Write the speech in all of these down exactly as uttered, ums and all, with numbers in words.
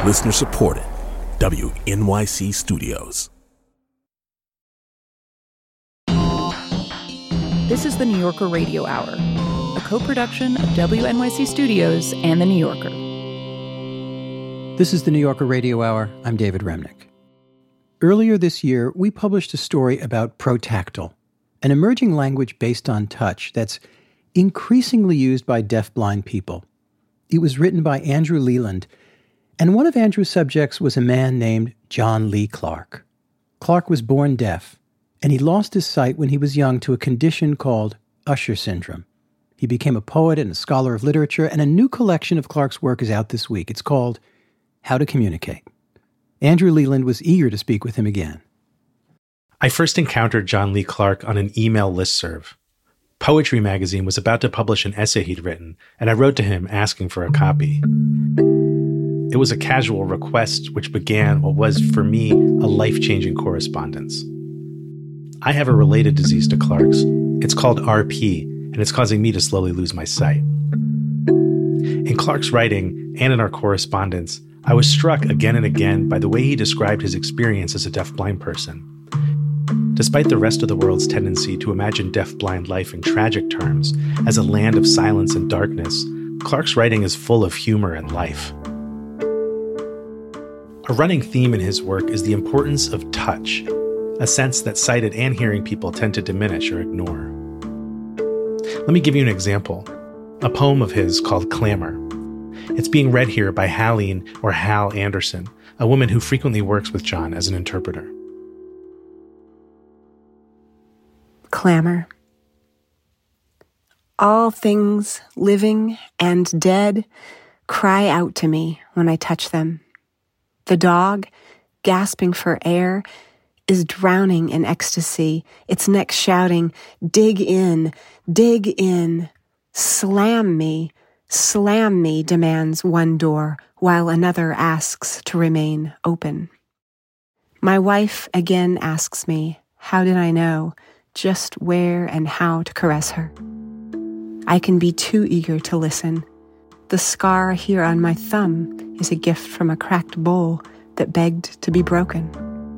Listener supported. W N Y C Studios. This is the New Yorker Radio Hour, a co-production of W N Y C Studios and The New Yorker. This is the New Yorker Radio Hour. I'm David Remnick. Earlier this year, we published a story about protactile, an emerging language based on touch that's increasingly used by deafblind people. It was written by Andrew Leland, and one of Andrew's subjects was a man named John Lee Clark. Clark was born deaf, and he lost his sight when he was young to a condition called Usher syndrome. He became a poet and a scholar of literature, and a new collection of Clark's work is out this week. It's called How to Communicate. Andrew Leland was eager to speak with him again. I first encountered John Lee Clark on an email listserv. Poetry Magazine was about to publish an essay he'd written, and I wrote to him asking for a copy. It was a casual request which began what was, for me, a life-changing correspondence. I have a related disease to Clark's. It's called R P, and it's causing me to slowly lose my sight. In Clark's writing, and in our correspondence, I was struck again and again by the way he described his experience as a deafblind person. Despite the rest of the world's tendency to imagine deafblind life in tragic terms, as a land of silence and darkness, Clark's writing is full of humor and life. A running theme in his work is the importance of touch, a sense that sighted and hearing people tend to diminish or ignore. Let me give you an example, a poem of his called Clamor. It's being read here by Haleen or Hal Anderson, a woman who frequently works with John as an interpreter. Clamor. All things living and dead cry out to me when I touch them. The dog, gasping for air, is drowning in ecstasy, its neck shouting, "Dig in, dig in, slam me, slam me," demands one door, while another asks to remain open. My wife again asks me, how did I know just where and how to caress her? I can be too eager to listen. The scar here on my thumb is a gift from a cracked bowl that begged to be broken.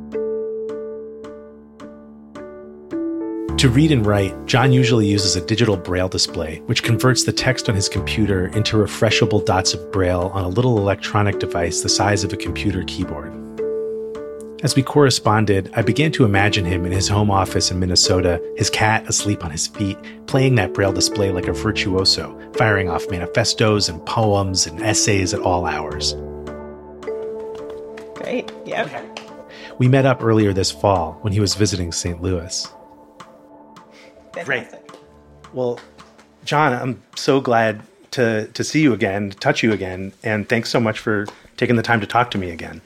To read and write, John usually uses a digital braille display, which converts the text on his computer into refreshable dots of braille on a little electronic device the size of a computer keyboard. As we corresponded, I began to imagine him in his home office in Minnesota, his cat asleep on his feet, playing that braille display like a virtuoso, firing off manifestos and poems and essays at all hours. Great, yep. Okay. We met up earlier this fall when he was visiting Saint Louis. Fantastic. Great. Well, John, I'm so glad to, to see you again, to touch you again, and thanks so much for taking the time to talk to me again.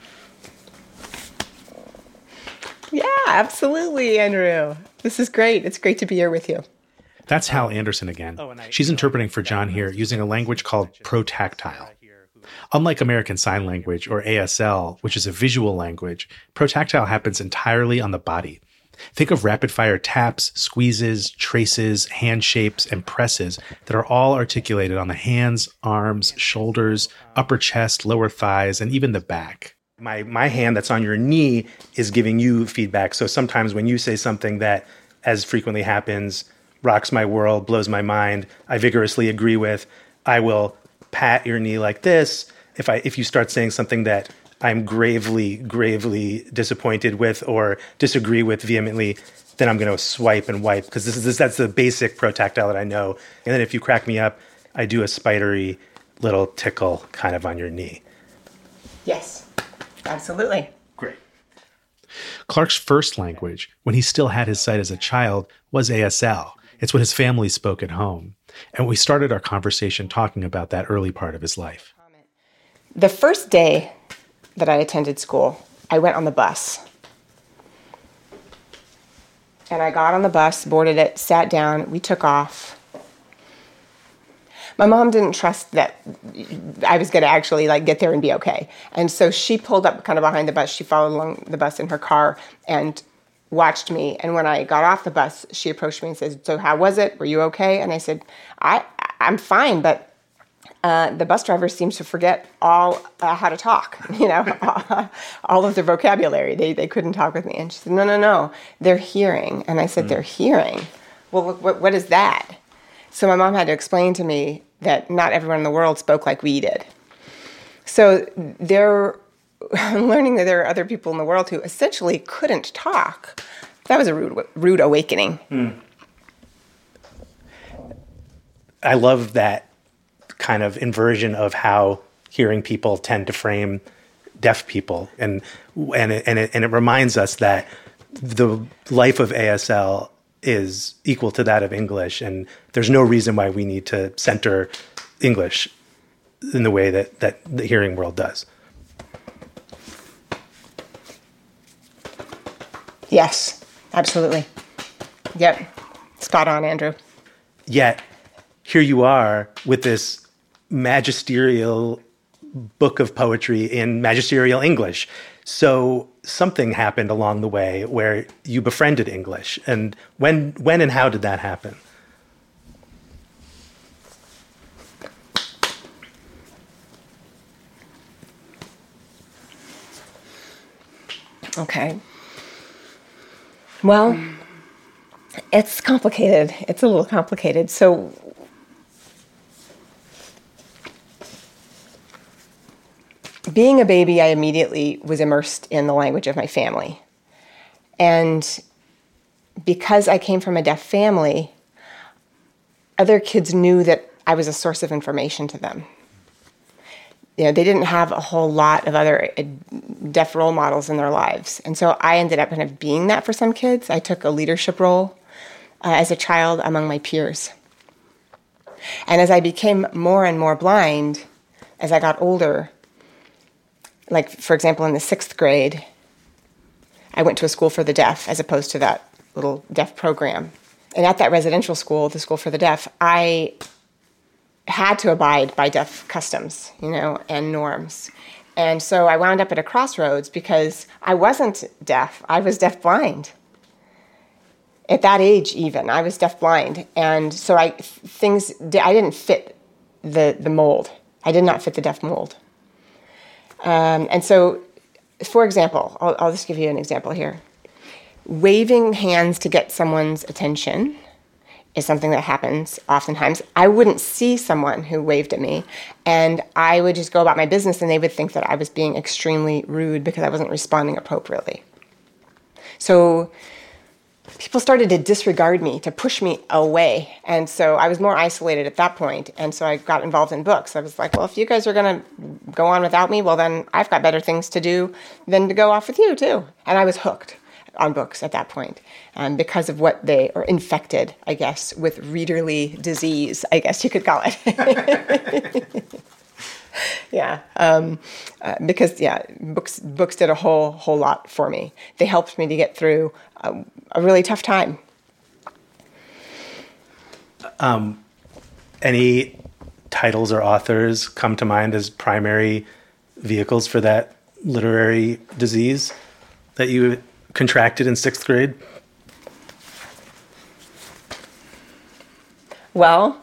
Yeah, absolutely, Andrew. This is great. It's great to be here with you. That's Hal Anderson again. She's interpreting for John here using a language called protactile. Unlike American Sign Language or A S L, which is a visual language, protactile happens entirely on the body. Think of rapid-fire taps, squeezes, traces, hand shapes, and presses that are all articulated on the hands, arms, shoulders, upper chest, lower thighs, and even the back. My my hand that's on your knee is giving you feedback. So sometimes when you say something that, as frequently happens, rocks my world, blows my mind, I vigorously agree with, I will pat your knee like this. If I if you start saying something that I'm gravely, gravely disappointed with or disagree with vehemently, then I'm going to swipe and wipe, because this is this, that's the basic protactile that I know. And then if you crack me up, I do a spidery little tickle kind of on your knee. Yes, absolutely. Great. Clark's first language, when he still had his sight as a child, was A S L. It's what his family spoke at home. And we started our conversation talking about that early part of his life. The first day that I attended school, I went on the bus. And I got on the bus, boarded it, sat down, we took off. My mom didn't trust that I was going to actually like get there and be okay. And so she pulled up kind of behind the bus. She followed along the bus in her car and watched me. And when I got off the bus, she approached me and said, "So how was it? Were you okay?" And I said, I, I'm fine, but uh, the bus driver seems to forget all uh, how to talk, you know, all of their vocabulary. They they couldn't talk with me. And she said, no, no, no, they're hearing. And I said, mm. they're hearing? Well, what, what is that? So my mom had to explain to me that not everyone in the world spoke like we did. So they're learning that there are other people in the world who essentially couldn't talk. That was a rude, rude awakening. Mm. I love that kind of inversion of how hearing people tend to frame deaf people, and and it, and it, and it reminds us that the life of A S L is equal to that of English, and there's no reason why we need to center English in the way that, that the hearing world does. Yes, absolutely. Yep, spot on, Andrew. Yet, here you are with this magisterial book of poetry in magisterial English. So something happened along the way where you befriended English. And when, when and how did that happen? Okay. Well, it's complicated. It's a little complicated. So being a baby, I immediately was immersed in the language of my family. And because I came from a deaf family, other kids knew that I was a source of information to them. You know, they didn't have a whole lot of other deaf role models in their lives. And so I ended up kind of being that for some kids. I took a leadership role uh, as a child among my peers. And as I became more and more blind, as I got older, like, for example, in the sixth grade, I went to a school for the deaf as opposed to that little deaf program. And at that residential school, the school for the deaf, I had to abide by deaf customs, you know, and norms. And so I wound up at a crossroads because I wasn't deaf. I was deafblind. At that age, even, I was deafblind. And so I things I didn't fit the the mold. I did not fit the deaf mold. Um, and so, for example, I'll, I'll just give you an example here. Waving hands to get someone's attention is something that happens oftentimes. I wouldn't see someone who waved at me, and I would just go about my business, and they would think that I was being extremely rude because I wasn't responding appropriately. So people started to disregard me, to push me away, and so I was more isolated at that point, and so I got involved in books. I was like, well, if you guys are going to go on without me, well, then I've got better things to do than to go off with you, too. And I was hooked on books at that point, um, because of what they, or infected, I guess, with readerly disease, I guess you could call it. yeah, um, uh, because yeah, books books did a whole whole lot for me. They helped me to get through a, a really tough time. Um, any titles or authors come to mind as primary vehicles for that literary disease that you contracted in sixth grade? Well,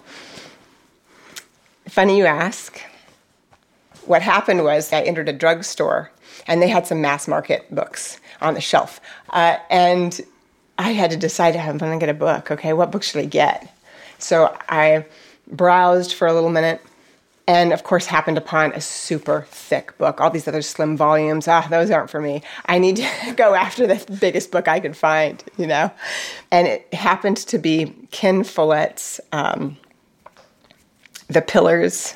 funny you ask. What happened was I entered a drugstore, and they had some mass market books on the shelf. Uh, and I had to decide, I'm going to get a book. Okay, what book should I get? So I browsed for a little minute, and of course happened upon a super thick book. All these other slim volumes, ah, those aren't for me. I need to go after the biggest book I could find, you know? And it happened to be Ken Follett's um, The Pillars,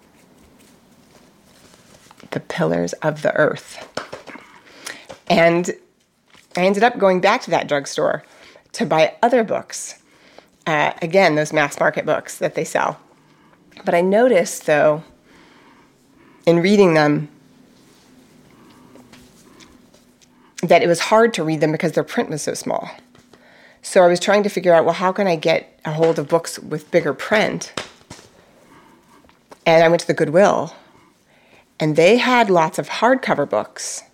The Pillars of the Earth. And I ended up going back to that drugstore to buy other books. Uh, again, those mass market books that they sell. But I noticed, though, in reading them, that it was hard to read them because their print was so small. So I was trying to figure out, well, how can I get a hold of books with bigger print? And I went to the Goodwill, and they had lots of hardcover books.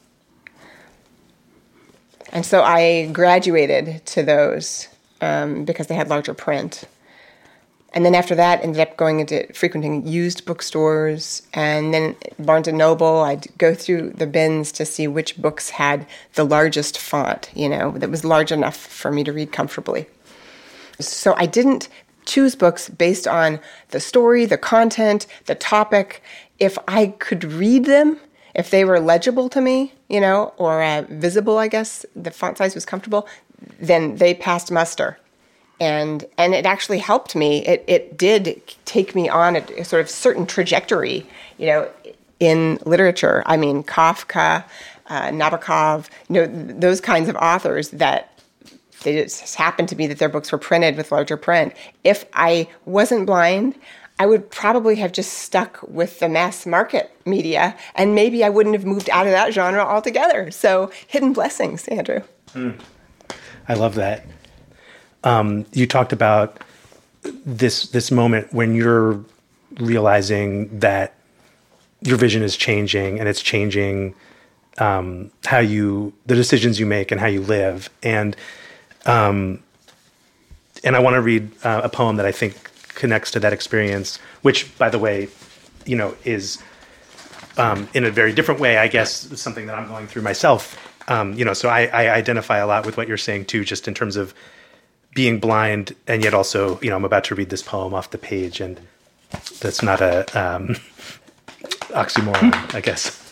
And so I graduated to those um, because they had larger print. And then after that, ended up going into frequenting used bookstores. And then Barnes and Noble, I'd go through the bins to see which books had the largest font, you know, that was large enough for me to read comfortably. So I didn't choose books based on the story, the content, the topic. If I could read them, if they were legible to me, you know, or uh, visible, I guess, the font size was comfortable, then they passed muster. And and it actually helped me. It it did take me on a, a sort of certain trajectory, you know, in literature. I mean, Kafka, uh, Nabokov, you know, th- those kinds of authors that they just happened to be that their books were printed with larger print. If I wasn't blind, I would probably have just stuck with the mass market media, and maybe I wouldn't have moved out of that genre altogether. So, hidden blessings, Andrew. Mm. I love that. Um, you talked about this this moment when you're realizing that your vision is changing, and it's changing um, how you the decisions you make and how you live. And um, and I want to read uh, a poem that I think connects to that experience, which, by the way, you know, is um, in a very different way, I guess, something that I'm going through myself. Um, you know, so I, I identify a lot with what you're saying too, just in terms of being blind, and yet also, you know, I'm about to read this poem off the page, and that's not a um, oxymoron, I guess.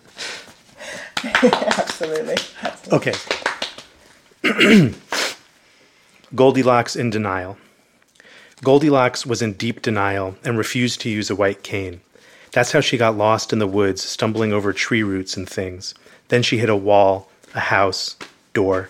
Absolutely. Absolutely. Okay. Goldilocks in denial. Goldilocks was in deep denial and refused to use a white cane. That's how she got lost in the woods, stumbling over tree roots and things. Then she hit a wall, a house, door.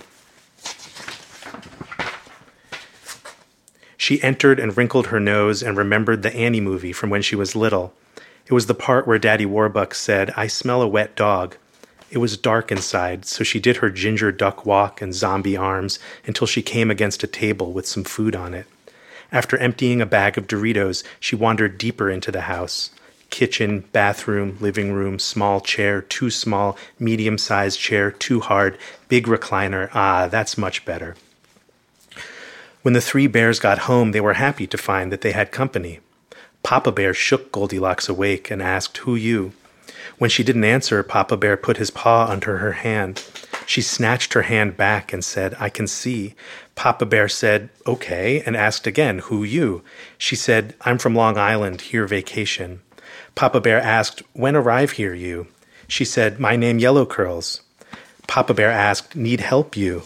She entered and wrinkled her nose and remembered the Annie movie from when she was little. It was the part where Daddy Warbucks said, "I smell a wet dog." It was dark inside, so she did her ginger duck walk and zombie arms until she came against a table with some food on it. After emptying a bag of Doritos, she wandered deeper into the house. Kitchen, bathroom, living room, small chair, too small, medium-sized chair, too hard, big recliner, ah, that's much better. When the three bears got home, they were happy to find that they had company. Papa Bear shook Goldilocks awake and asked, "Who you?" When she didn't answer, Papa Bear put his paw under her hand. She snatched her hand back and said, "I can see." Papa Bear said, "Okay," and asked again, "Who you?" She said, "I'm from Long Island, here vacation." Papa Bear asked, "When arrive here you?" She said, "My name Yellow Curls." Papa Bear asked, "Need help you?"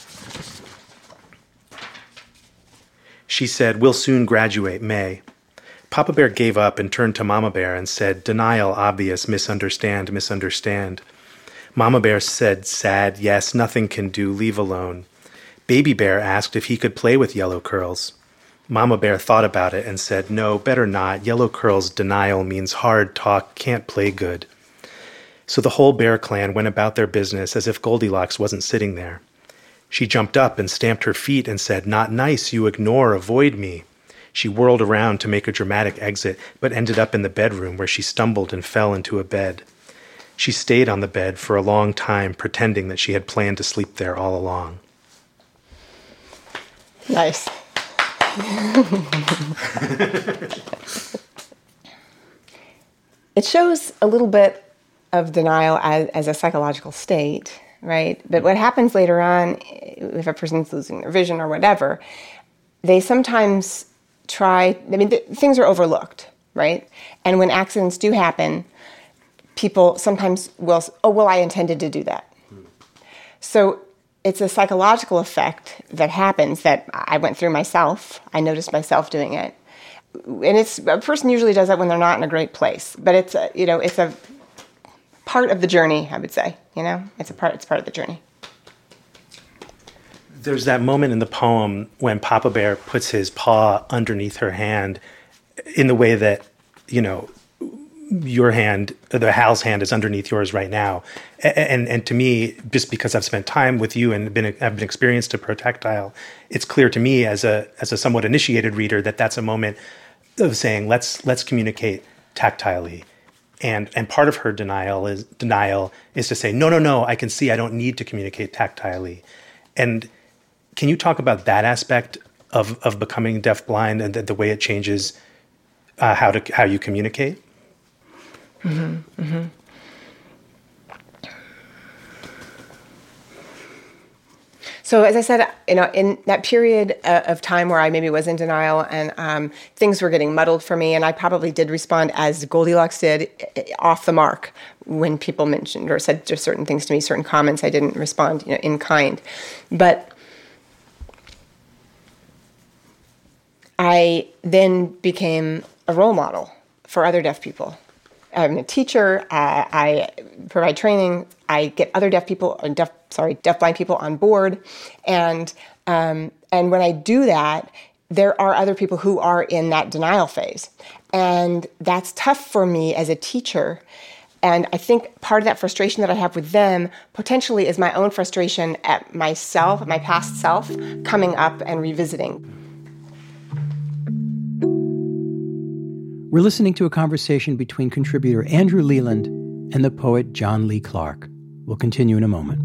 She said, "We'll soon graduate, May." Papa Bear gave up and turned to Mama Bear and said, "Denial, obvious, misunderstand, misunderstand." Mama Bear said, sad, "Yes, nothing can do, leave alone." Baby Bear asked if he could play with Yellow Curls. Mama Bear thought about it and said, "No, better not. Yellow Curls' denial means hard talk, can't play good." So the whole bear clan went about their business as if Goldilocks wasn't sitting there. She jumped up and stamped her feet and said, "Not nice, you ignore, avoid me." She whirled around to make a dramatic exit, but ended up in the bedroom where she stumbled and fell into a bed. She stayed on the bed for a long time, pretending that she had planned to sleep there all along. Nice. It shows a little bit of denial as, as a psychological state, right? But what happens later on, if a person's losing their vision or whatever, they sometimes try, I mean, th- things are overlooked, right? And when accidents do happen, people sometimes will, oh, well, I intended to do that. Hmm. So it's a psychological effect that happens that I went through myself. I noticed myself doing it. And it's a person usually does that when they're not in a great place. But it's a, you know, it's a part of the journey, I would say. You know, it's a part. It's part of the journey. There's that moment in the poem when Papa Bear puts his paw underneath her hand in the way that, you know, your hand, the Hal's hand is underneath yours right now. And, and and to me, just because I've spent time with you and been I've been experienced to Protactile, it's clear to me as a as a somewhat initiated reader that that's a moment of saying, let's let's communicate tactilely. And and part of her denial is denial is to say, no, no, no, I can see, I don't need to communicate tactilely. And can you talk about that aspect of, of becoming deafblind and the, the way it changes uh, how to how you communicate? Mm-hmm. Mm-hmm. So as I said, you know, in that period uh, of time where I maybe was in denial and um, things were getting muddled for me, and I probably did respond as Goldilocks did, off the mark, when people mentioned or said just certain things to me, certain comments, I didn't respond, you know, in kind. But I then became a role model for other deaf people. I'm a teacher. Uh, I provide training. I get other deaf people, or deaf, sorry, deafblind people on board, and um, and when I do that, there are other people who are in that denial phase, and that's tough for me as a teacher. And I think part of that frustration that I have with them potentially is my own frustration at myself, my past self, coming up and revisiting. We're listening to a conversation between contributor Andrew Leland and the poet John Lee Clark. We'll continue in a moment.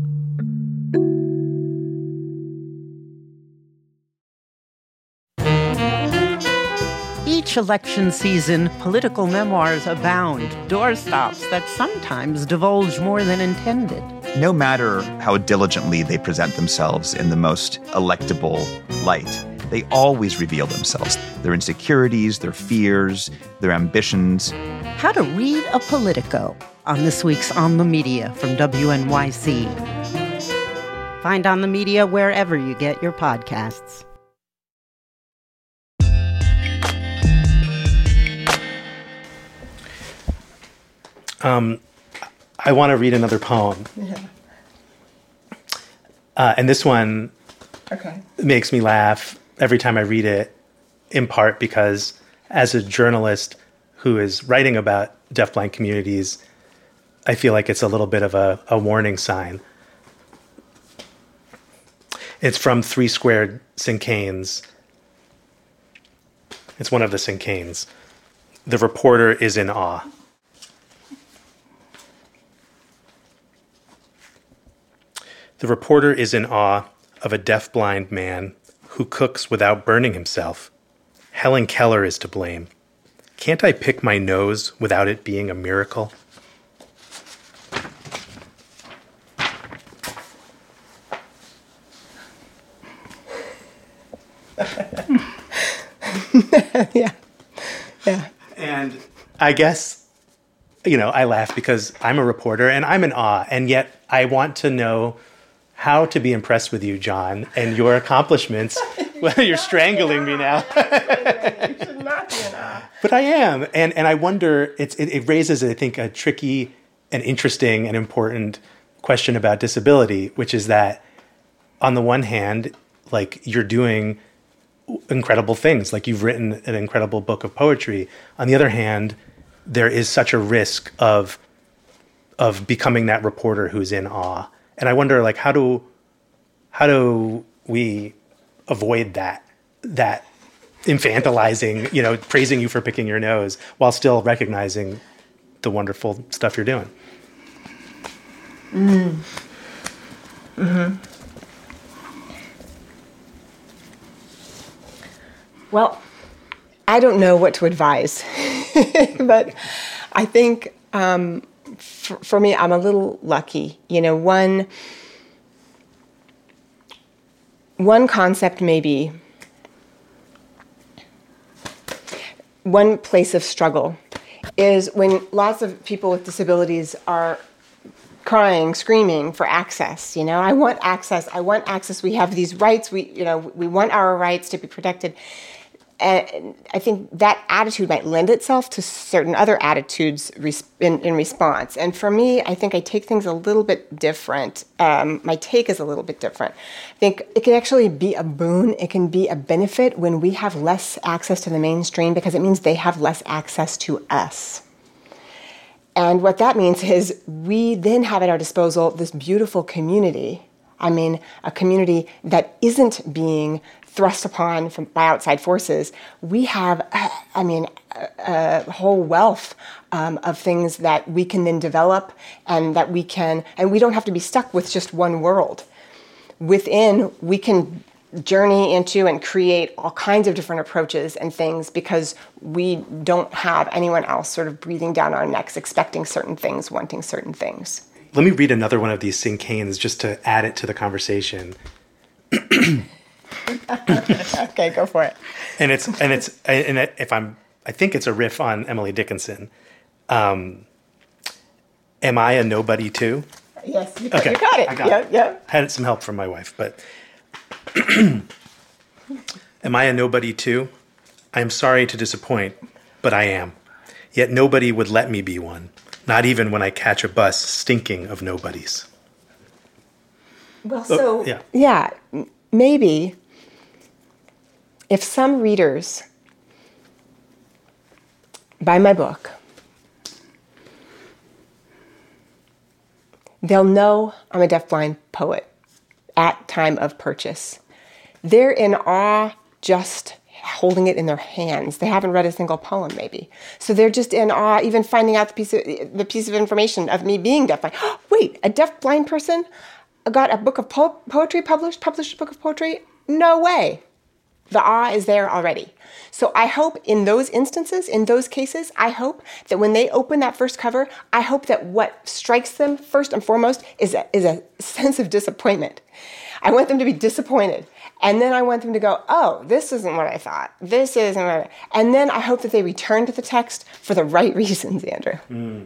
Each election season, political memoirs abound, doorstops that sometimes divulge more than intended. No matter how diligently they present themselves in the most electable light, they always reveal themselves, their insecurities, their fears, their ambitions. How to read a Politico on this week's On the Media from W N Y C. Find On the Media wherever you get your podcasts. Um, I want to read another poem. Yeah. Uh, and this one Okay. makes me laugh every time I read it, in part because as a journalist who is writing about deafblind communities, I feel like it's a little bit of a, a warning sign. It's from Three Squared Cinquains. It's one of the cinquains. The reporter is in awe. The reporter is in awe of a deafblind man who cooks without burning himself. Helen Keller is to blame. Can't I pick my nose without it being a miracle? yeah. Yeah. And I guess, you know, I laugh because I'm a reporter and I'm in awe, and yet I want to know how to be impressed with you, John, and your accomplishments. Well, you're strangling me now. You should not be in awe. But I am, and and I wonder. It's it, it raises, I think, a tricky and interesting and important question about disability, which is that, on the one hand, like you're doing incredible things, like you've written an incredible book of poetry. On the other hand, there is such a risk of of becoming that reporter who's in awe. And I wonder, like, how do how do we avoid that that infantilizing, you know, praising you for picking your nose while still recognizing the wonderful stuff you're doing? Mm. Mm-hmm. Well, I don't know what to advise, but I think um, for, for me, I'm a little lucky. You know, one one concept maybe, one place of struggle is when lots of people with disabilities are crying, screaming for access. You know, I want access. I want access. We have these rights. We, you know, we want our rights to be protected. And I think that attitude might lend itself to certain other attitudes in, in response. And for me, I think I take things a little bit different. Um, my take is a little bit different. I think it can actually be a boon. It can be a benefit when we have less access to the mainstream, because it means they have less access to us. And what that means is we then have at our disposal this beautiful community. I mean, a community that isn't being thrust upon from, by outside forces. We have, uh, I mean, a, a whole wealth um, of things that we can then develop, and that we can, and we don't have to be stuck with just one world. Within, we can journey into and create all kinds of different approaches and things because we don't have anyone else sort of breathing down our necks, expecting certain things, wanting certain things. Let me read another one of these cinquains just to add it to the conversation. Okay, go for it. And it's and it's and if I'm I think it's a riff on Emily Dickinson. Um, am I a nobody too? Yes, you, okay. you got it. I got yep, it. Yep. Had some help from my wife, but am I a nobody too? I am sorry to disappoint, but I am. Yet nobody would let me be one, not even when I catch a bus stinking of nobodies. Well, so, oh, yeah. yeah, maybe if some readers buy my book, they'll know I'm a deafblind poet at time of purchase. They're in awe just holding it in their hands. They haven't read a single poem, maybe. So they're just in awe, even finding out the piece of, the piece of information of me being deafblind. Wait, a deafblind person got a book of po- poetry published, published a book of poetry? No way. The awe is there already. So I hope in those instances, in those cases, I hope that when they open that first cover, I hope that what strikes them first and foremost is a, is a sense of disappointment. I want them to be disappointed. And then I want them to go, oh, this isn't what I thought. This isn't what I... And then I hope that they return to the text for the right reasons, Andrew. Mm.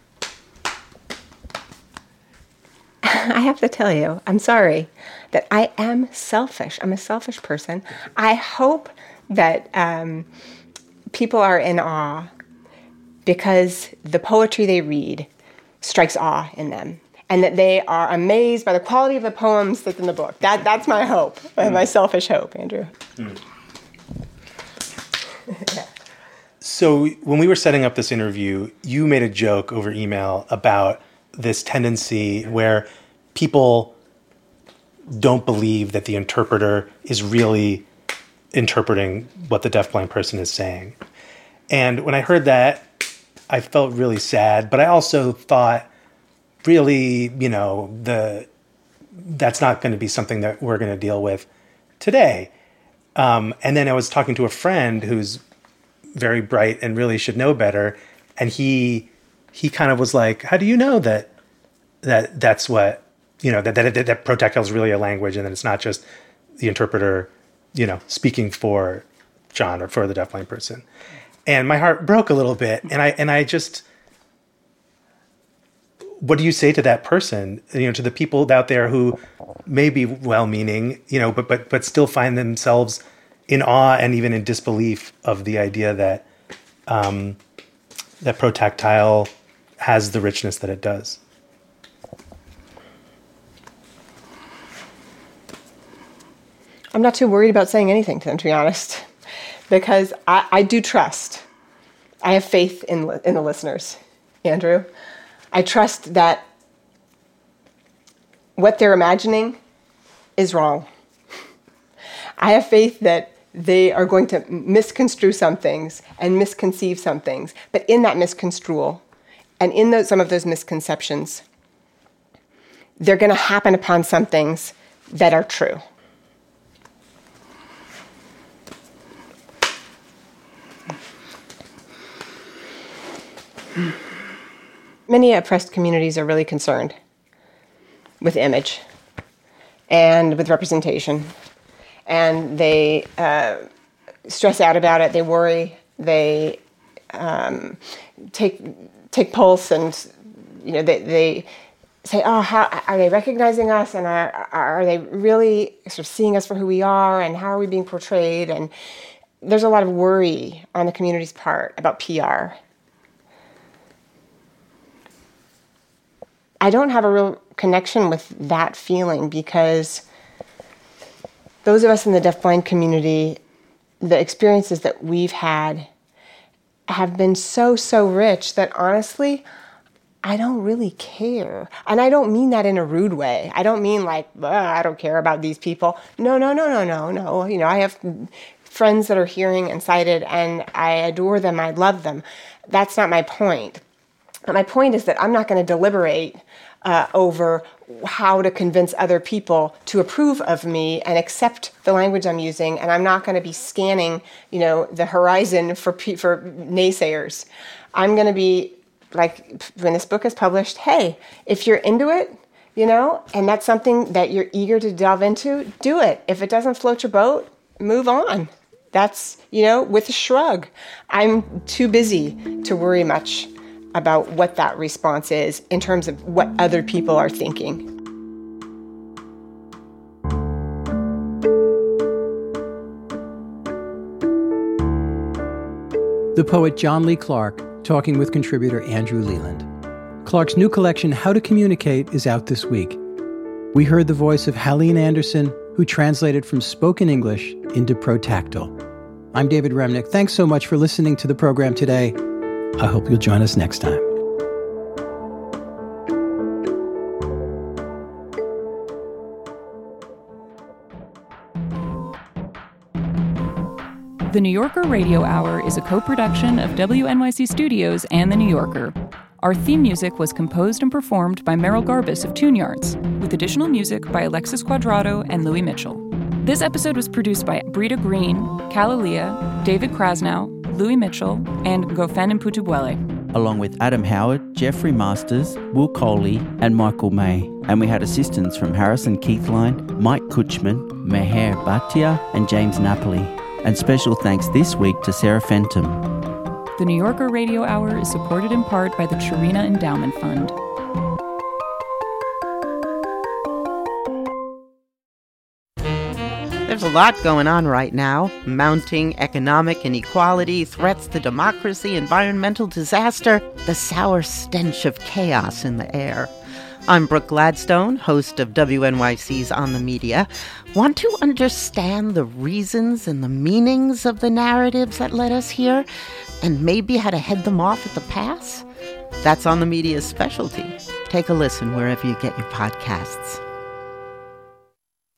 I have to tell you, I'm sorry, that I am selfish. I'm a selfish person. I hope that um, people are in awe because the poetry they read strikes awe in them, and that they are amazed by the quality of the poems that's in the book. That, that's my hope, mm. my selfish hope, Andrew. Mm. Yeah. So when we were setting up this interview, you made a joke over email about this tendency where people don't believe that the interpreter is really interpreting what the deafblind person is saying. And when I heard that, I felt really sad, but I also thought, really, you know, the that's not going to be something that we're going to deal with today. Um, and then I was talking to a friend who's very bright and really should know better, and he he kind of was like, "How do you know that that that's what you know that that that, that protactile is really a language, and that it's not just the interpreter, you know, speaking for John or for the deafblind person?" And my heart broke a little bit, and I and I just, what do you say to that person? You know, to the people out there who may be well-meaning, you know, but but but still find themselves in awe and even in disbelief of the idea that um, that protactile has the richness that it does. I'm not too worried about saying anything to them, to be honest, because I, I do trust. I have faith in in the listeners, Andrew. I trust that what they're imagining is wrong. I have faith that they are going to misconstrue some things and misconceive some things, but in that misconstrual and in those, some of those misconceptions, they're going to happen upon some things that are true. Many oppressed communities are really concerned with image and with representation, and they uh, stress out about it. They worry. They um, take take pulse, and you know they, they say, "Oh, how are they recognizing us? And are are they really sort of seeing us for who we are? And how are we being portrayed?" And there's a lot of worry on the community's part about P R. I don't have a real connection with that feeling because those of us in the deafblind community, the experiences that we've had have been so, so rich that honestly, I don't really care. And I don't mean that in a rude way. I don't mean like, I don't care about these people. No, no, no, no, no, no. You know, I have friends that are hearing and sighted, and I adore them. I love them. That's not my point. my point is that I'm not going to deliberate uh, over how to convince other people to approve of me and accept the language I'm using, and I'm not going to be scanning, you know, the horizon for for naysayers. I'm going to be like, when this book is published, hey, if you're into it, you know, and that's something that you're eager to delve into, do it. If it doesn't float your boat, move on. That's, you know, with a shrug. I'm too busy to worry much about what that response is in terms of what other people are thinking. The poet John Lee Clark talking with contributor Andrew Leland. Clark's new collection, How to Communicate, is out this week. We heard the voice of Haleen Anderson, who translated from spoken English into protactile. I'm David Remnick. Thanks so much for listening to the program today. I hope you'll join us next time. The New Yorker Radio Hour is a co-production of W N Y C Studios and The New Yorker. Our theme music was composed and performed by Merrill Garbus of Tune Yards, with additional music by Alexis Quadrado and Louis Mitchell. This episode was produced by Brita Green, Kalalia, David Krasnow, Louis Mitchell, and Gofen Mputubwele. Along with Adam Howard, Jeffrey Masters, Will Coley, and Michael May. And we had assistance from Harrison Keithline, Mike Kutchman, Meher Bhatia, and James Napoli. And special thanks this week to Sarah Fenton. The New Yorker Radio Hour is supported in part by the Chirina Endowment Fund. There's a lot going on right now. Mounting economic inequality, threats to democracy, environmental disaster, the sour stench of chaos in the air. I'm Brooke Gladstone, host of W N Y C's On the Media. Want to understand the reasons and the meanings of the narratives that led us here, and maybe how to head them off at the pass? That's On the Media's specialty. Take a listen wherever you get your podcasts.